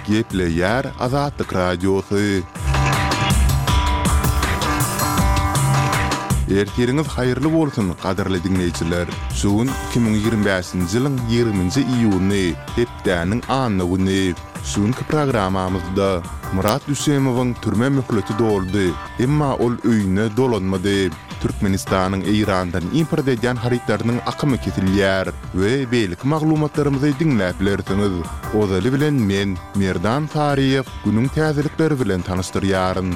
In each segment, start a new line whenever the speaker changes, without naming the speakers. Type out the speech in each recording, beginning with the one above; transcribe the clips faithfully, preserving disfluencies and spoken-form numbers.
Geple yer Azatlyk Radiosu. Ertiriniz hayırlı bolsun, qadarly dinleýijiler. Şuň iki bin ýygrimi beşinji ýylyň ýygrüminji iýuny, hepdäniň anyny güni. Şuňky programamyzda Murat Üsemowyň türme möhleti doldy, emma ol öýüne dolanmady. Türkmenistanyň Eýrandan import edýän haritlarynyň akymy kesilýär we beýlik maglumatlarymyzy dinläp bilersiňiz. Ozaly bilen men Merdan Tariýew günüň täzelikleri bilen tanışdyrýaryn.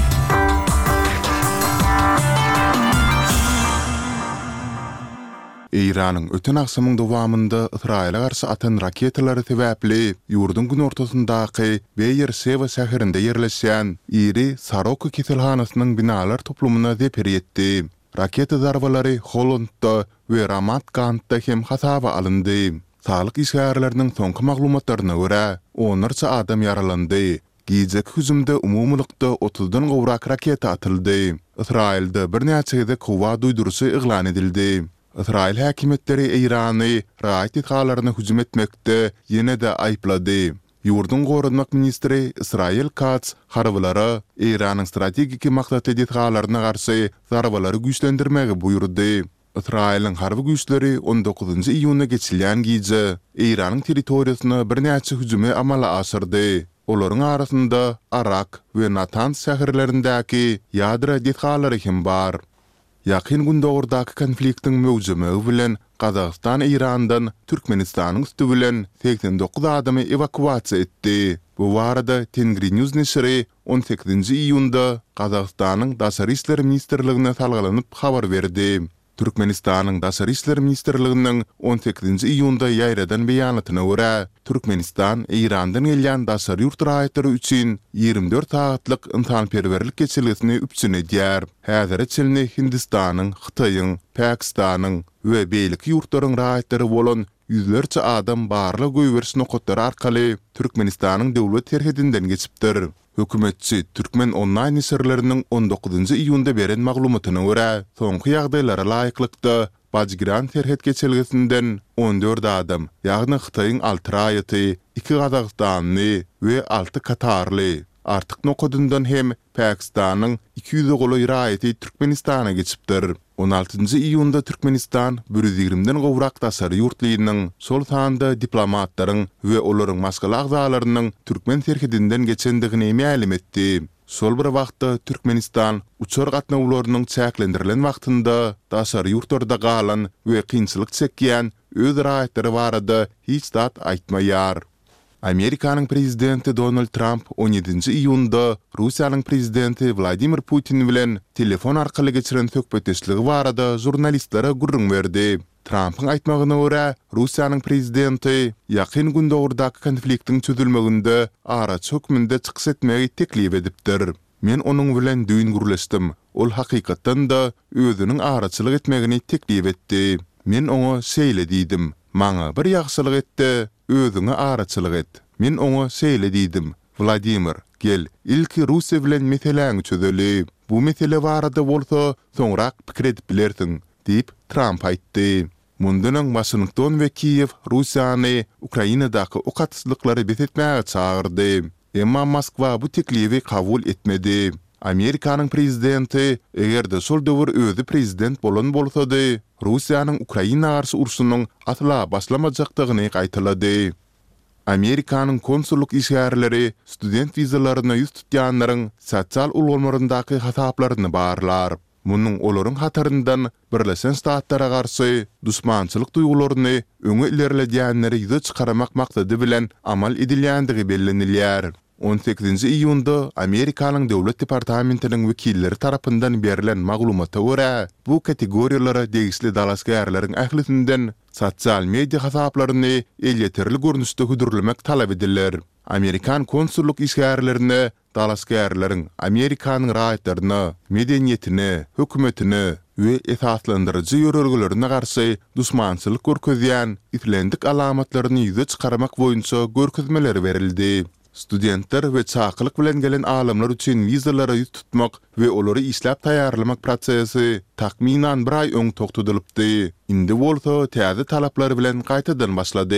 Eýranyň öten akşamyň dowamında Israila garşy atan raketalary sebäpli ýurdun gün ortasyndaky Beýerseva şäherinde ýerleşýän iri Saroko kesilhanasynyň binalar toplumyna zeper etdi. Raketa zarbalary Hollandda we Ramat Gan'da hem hasaba alındy. Sağlyk işgärleriniň soňky maglumatlaryna görä, onlarça adam yaralandy. Gijek hüjümde umumlykda otuzdan gowrak raketa atyldy. Israilde bir näçe kowa duýdurusy eglan edildi. Israil häkimetleri Eýrany raýat etgalaryna hüjüm etmekde ýene-de aýplady. Ýurdun gorunmak ministri Israil Katz harbylara Eýranyň strategik maksat etgalaryna garşy zarbalary güýçlendirmegi buýurdy. Israiliň harby güýçleri on dokuzunji iýuny geçilýän gije Eýranyň territoriýasyna bir näçe hüjüme amala aşyrdy. Olaryň arasynda Arak we Natanz şäherlerindäki ýadra etgalary hem bar. Ýakyn günde ordaky konfliktiň möwjümi bilen Gazagystan Eýrandan Türkmenistanyň üstü bilen seksen dokuz adamy evakuasiýa etdi. Bu barada Tengri News neşri on sekizinji iýunda Gazagystanyň Daşary işler ministrligine salgylanyp habar berdi. Türkmenistanyň Daşary işler ministrliginiň on sekizinji iýunda ýaýradan beýanatyna görä, Türkmenistan Eýrandan gelýän daşary ýurt raýatlary üçin ýygrimi dört saatlyk ynsanperwerlik geçirgesini üpsün edýär. Häzir çelni Hindistanyň, Hytaýyň, Pakistanyň we beýlik ýurtlaryň raýatlary bolan yüzlerce adam barly göýberç nokatlary arkaly Türkmenistanyň döwlet terhedinden geçipdir. Hökümetçi Türkmen online serleriniň on dokuzunji iýunda beren maglumatyna görä, soňky ýagdaýlara laýyklykda Bajgiran terhet geçilgesinden on dört adam, ýagny Hytaýyň alty raýaty, iki Gazagstanly we alty Katarly. Artyk nokadyndan hem Pakistanyň iki ýüze goly raýaty Türkmenistana geçipdir. on altynji iýunda Türkmenistan bir yüz ýigrimden gowrak daşary ýurtlygynyň sol sanda diplomatlaryň we olaryň maskaly agzalarynyň Türkmen terhedinden geçendigini ma'lum etdi. Sol bir wagtda Türkmenistan uçar gatnawlarynyň çäklendirilen wagtynda daşary ýurtlarda galan we kynçylyk çekýän öz raýatlary barada hiç dat aýtmaýar. Amerikanyň prezidenti Donald Trump on ýedinji iýunda Russiýanyň prezidenti Vladimir Putin bilen telefon arkaly geçiren söhbetdeşligi barada jurnalistlere gurrun berdi. Trump'yň aýtmagyna görä, Russiýanyň prezidenti ýakyn günde ordaky konfliktiň çözülmeginde araç hökmünde çykyş etmegi teklip edipdir. Men onuň bilen düýün gurleşdim. Ol hakykatdan da özüniň araçylyk etmegini teklip etdi. Men oňa şeýle diýdim. Maňa bir ýagşylyk etdi. Özüňe araçylyk et. Men oňa şeýle diýdim. Vladimir, gel, ilki Russiýa bilen meseleňi çözeli. Bu mesele barada bolsa, soňrak pikir edip bilersiň, diýip Trump aýtdy. Mundunyň Washington we Kiýew Russiýany Ukrainadaky okatsızlyklary betetmäge çağırdy. Emma Moskwa bu teklifi kabul etmedi. Amerikanyň prezidenti egerde şol döwür özü prezident bolan bolsady, Russiýanyň Ukraina garşy urşunyň atla başlamajakdygyny gaýtylady. Amerikanyň konsulluk işgärleri student vizalaryna ýüz tutýanlaryň sosial ulgamlaryndaky hasaplaryny barlar. Munyň olaryň hataryndan Birleşen Ştatlara garşy düşmançylyk duýgularyny öňe ilerledýänleri ýüze çykaramak maksady bilen amal edilýändigi bellenilýär. on sekizinji iýunda Amerikanyň döwlet departamentiniň wekilleri tarapyndan berilen maglumata görä, bu kategoriýalara degisli dalasgärleriň ählisinden sosial media hasaplaryny elýeterli görnüşde güdürlemek talap ediler. Amerikan konsulluk işgärlerine dalasgärleriň Amerikanyň raýatlaryna, medeniýetine, hökümetine we esaslandyrjy ýörelgilerine garşy düşmançylyk görkezýän itlendik alamatlaryny ýüze çykaramak boýunça görkezmeler berildi. Studentler we çakylyk bilen gelen alamlar üçin vizalara ýüz tutmak we olary işläp taýýarlamak prosesi takminan bir aý öň toktudylypdy. Indi bolsa täze talaplar bilen gaýtadan başlady.